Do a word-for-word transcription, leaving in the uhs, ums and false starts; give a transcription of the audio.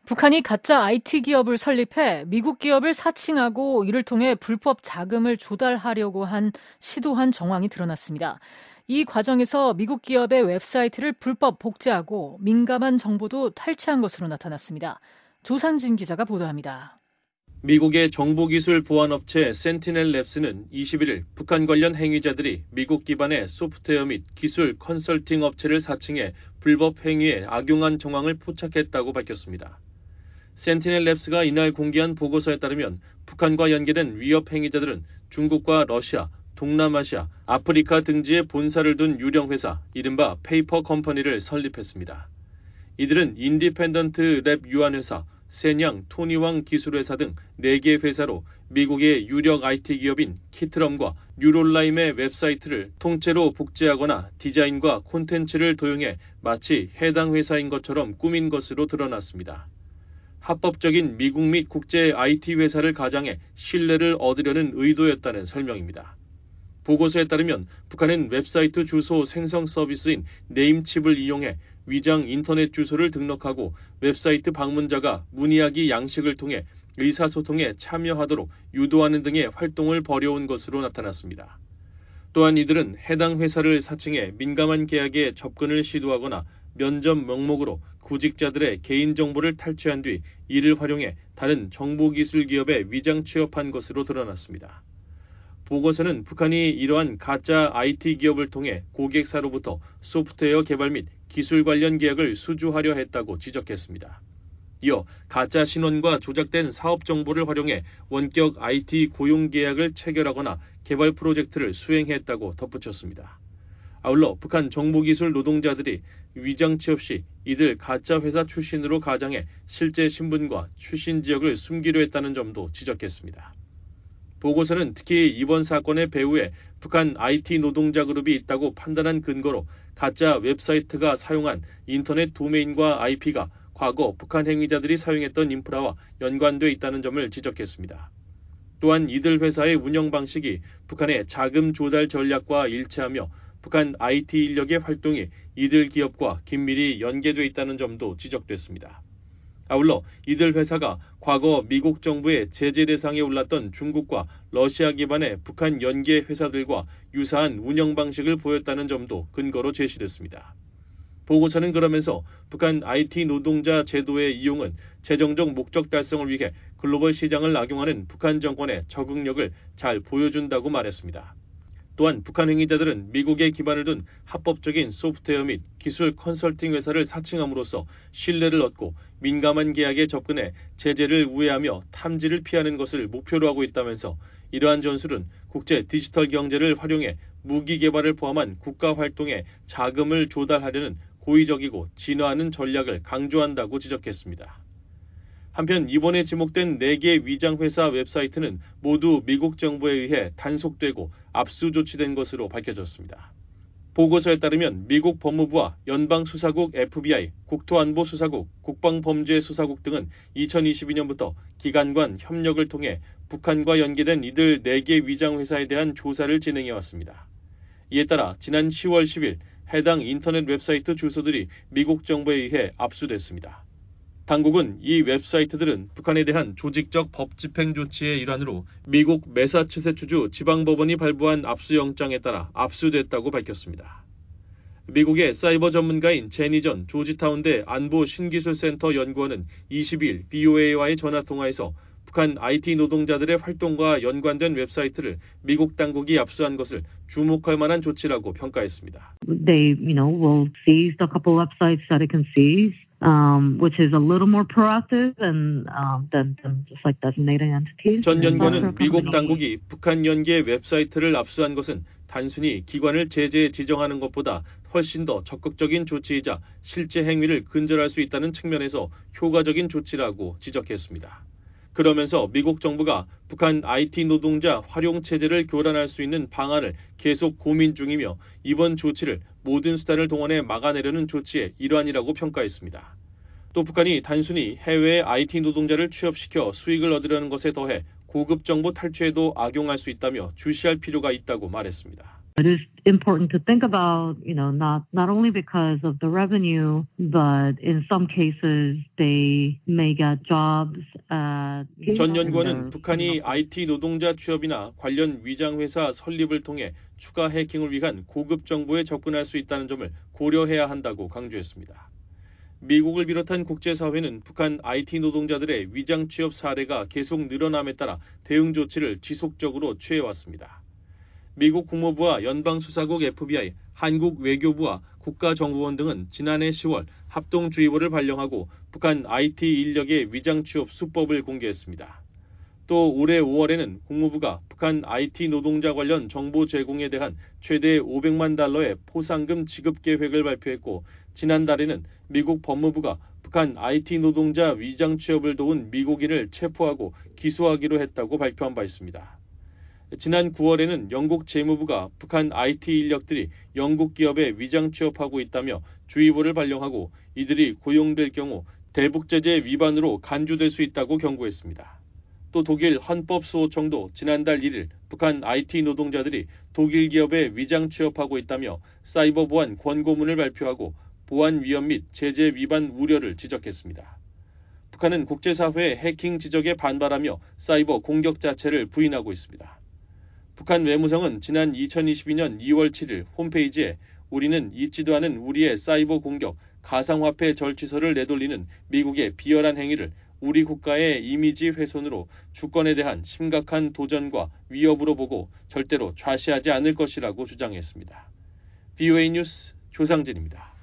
북한이 가짜 아이티 기업을 설립해 미국 기업을 사칭하고 이를 통해 불법 자금을 조달하려고 한 시도한 정황이 드러났습니다. 이 과정에서 미국 기업의 웹사이트를 불법 복제하고 민감한 정보도 탈취한 것으로 나타났습니다. 조상진 기자가 보도합니다. 미국의 정보기술 보안업체 센티넬랩스는 이십일 일 북한 관련 행위자들이 미국 기반의 소프트웨어 및 기술 컨설팅 업체를 사칭해 불법 행위에 악용한 정황을 포착했다고 밝혔습니다. 센티넬랩스가 이날 공개한 보고서에 따르면 북한과 연계된 위협 행위자들은 중국과 러시아, 동남아시아, 아프리카 등지에 본사를 둔 유령 회사, 이른바 페이퍼 컴퍼니를 설립했습니다. 이들은 인디펜던트 랩 유한회사, 센양, 토니왕 기술회사 등 네 개 회사로 미국의 유력 아이티 기업인 키트럼과 뉴롤라임의 웹사이트를 통째로 복제하거나 디자인과 콘텐츠를 도용해 마치 해당 회사인 것처럼 꾸민 것으로 드러났습니다. 합법적인 미국 및 국제 아이티 회사를 가장해 신뢰를 얻으려는 의도였다는 설명입니다. 보고서에 따르면 북한은 웹사이트 주소 생성 서비스인 네임칩을 이용해 위장 인터넷 주소를 등록하고 웹사이트 방문자가 문의하기 양식을 통해 의사소통에 참여하도록 유도하는 등의 활동을 벌여온 것으로 나타났습니다. 또한 이들은 해당 회사를 사칭해 민감한 계약에 접근을 시도하거나 면접 명목으로 구직자들의 개인정보를 탈취한 뒤 이를 활용해 다른 정보기술 기업에 위장 취업한 것으로 드러났습니다. 보고서는 북한이 이러한 가짜 아이티 기업을 통해 고객사로부터 소프트웨어 개발 및 기술 관련 계약을 수주하려 했다고 지적했습니다. 이어 가짜 신원과 조작된 사업 정보를 활용해 원격 아이티 고용 계약을 체결하거나 개발 프로젝트를 수행했다고 덧붙였습니다. 아울러 북한 정보기술 노동자들이 위장 취업 시 이들 가짜 회사 출신으로 가장해 실제 신분과 출신 지역을 숨기려 했다는 점도 지적했습니다. 보고서는 특히 이번 사건의 배후에 북한 아이티 노동자 그룹이 있다고 판단한 근거로 가짜 웹사이트가 사용한 인터넷 도메인과 아이피가 과거 북한 행위자들이 사용했던 인프라와 연관돼 있다는 점을 지적했습니다. 또한 이들 회사의 운영 방식이 북한의 자금 조달 전략과 일치하며 북한 아이티 인력의 활동이 이들 기업과 긴밀히 연계돼 있다는 점도 지적됐습니다. 아울러 이들 회사가 과거 미국 정부의 제재 대상에 올랐던 중국과 러시아 기반의 북한 연계 회사들과 유사한 운영 방식을 보였다는 점도 근거로 제시됐습니다. 보고서는 그러면서 북한 아이티 노동자 제도의 이용은 재정적 목적 달성을 위해 글로벌 시장을 악용하는 북한 정권의 적응력을 잘 보여준다고 말했습니다. 또한 북한 행위자들은 미국에 기반을 둔 합법적인 소프트웨어 및 기술 컨설팅 회사를 사칭함으로써 신뢰를 얻고 민감한 계약에 접근해 제재를 우회하며 탐지를 피하는 것을 목표로 하고 있다면서 이러한 전술은 국제 디지털 경제를 활용해 무기 개발을 포함한 국가 활동에 자금을 조달하려는 고의적이고 진화하는 전략을 강조한다고 지적했습니다. 한편 이번에 지목된 네 개 위장회사 웹사이트는 모두 미국 정부에 의해 단속되고 압수 조치된 것으로 밝혀졌습니다. 보고서에 따르면 미국 법무부와 연방수사국 에프비아이, 국토안보수사국, 국방범죄수사국 등은 이천이십이 년부터 기관 간 협력을 통해 북한과 연계된 이들 네 개 위장회사에 대한 조사를 진행해왔습니다. 이에 따라 지난 시월 십일 해당 인터넷 웹사이트 주소들이 미국 정부에 의해 압수됐습니다. 당국은 이 웹사이트들은 북한에 대한 조직적 법 집행 조치의 일환으로 미국 매사추세츠주 지방법원이 발부한 압수영장에 따라 압수됐다고 밝혔습니다. 미국의 사이버 전문가인 제니전 조지타운대 안보신기술센터 연구원은 이십이 일 브이오에이와의 전화통화에서 북한 아이티 노동자들의 활동과 연관된 웹사이트를 미국 당국이 압수한 것을 주목할 만한 조치라고 평가했습니다. They, you know, will seize a couple websites that it can seize. Um, which is a little more proactive than, um, than, than just like designating entities. 전 연구원은 미국 당국이 북한 연계 웹사이트를 압수한 것은 단순히 기관을 제재 지정하는 것보다 훨씬 더 적극적인 조치이자 실제 행위를 근절할 수 있다는 측면에서 효과적인 조치라고 지적했습니다. 그러면서 미국 정부가 북한 아이티 노동자 활용 체제를 교란할 수 있는 방안을 계속 고민 중이며 이번 조치를 모든 수단을 동원해 막아내려는 조치의 일환이라고 평가했습니다. 또 북한이 단순히 해외의 아이티 노동자를 취업시켜 수익을 얻으려는 것에 더해 고급 정보 탈취에도 악용할 수 있다며 주시할 필요가 있다고 말했습니다. It is important to think about, you know, not, not only because of the revenue, but in some cases they may get jobs at... 전 연구원은 북한이 아이티 노동자 취업이나 관련 위장회사 설립을 통해 추가 해킹을 위한 고급 정보에 접근할 수 있다는 점을 고려해야 한다고 강조했습니다. 미국을 비롯한 국제사회는 북한 아이티 노동자들의 위장 취업 사례가 계속 늘어남에 따라 대응 조치를 지속적으로 취해왔습니다. 미국 국무부와 연방수사국 에프비아이, 한국 외교부와 국가정보원 등은 지난해 시월 합동주의보를 발령하고 북한 아이티 인력의 위장 취업 수법을 공개했습니다. 또 올해 오월에는 국무부가 북한 아이티 노동자 관련 정보 제공에 대한 최대 오백만 달러의 포상금 지급 계획을 발표했고, 지난달에는 미국 법무부가 북한 아이티 노동자 위장 취업을 도운 미국인을 체포하고 기소하기로 했다고 발표한 바 있습니다. 지난 구월에는 영국 재무부가 북한 아이티 인력들이 영국 기업에 위장 취업하고 있다며 주의보를 발령하고 이들이 고용될 경우 대북제재 위반으로 간주될 수 있다고 경고했습니다. 또 독일 헌법수호청도 지난달 일 일 북한 아이티 노동자들이 독일 기업에 위장 취업하고 있다며 사이버 보안 권고문을 발표하고 보안 위험 및 제재 위반 우려를 지적했습니다. 북한은 국제사회의 해킹 지적에 반발하며 사이버 공격 자체를 부인하고 있습니다. 북한 외무성은 지난 이천이십이 년 이월 칠 일 홈페이지에 우리는 잊지도 않은 우리의 사이버 공격, 가상화폐 절취설을 내돌리는 미국의 비열한 행위를 우리 국가의 이미지 훼손으로 주권에 대한 심각한 도전과 위협으로 보고 절대로 좌시하지 않을 것이라고 주장했습니다. 브이오에이 뉴스 조상진입니다.